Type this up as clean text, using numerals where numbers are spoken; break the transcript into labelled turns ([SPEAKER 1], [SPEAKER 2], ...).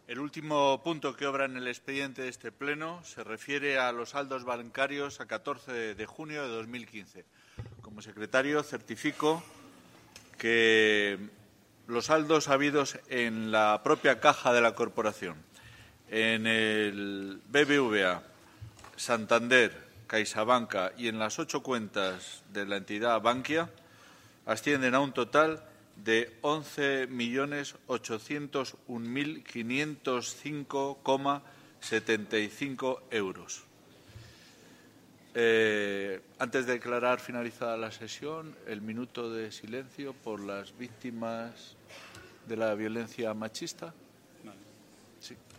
[SPEAKER 1] El último punto que obra en el expediente de este Pleno se refiere a los saldos bancarios a 14 de junio de 2015. Como secretario, certifico que los saldos habidos en la propia caja de la Corporación, en el BBVA, Santander, CaixaBank y en las 8 cuentas de la entidad Bankia ascienden a un total de 11.801.505,75 euros. Antes de declarar finalizada la sesión, el minuto de silencio por las víctimas de la violencia machista. Sí.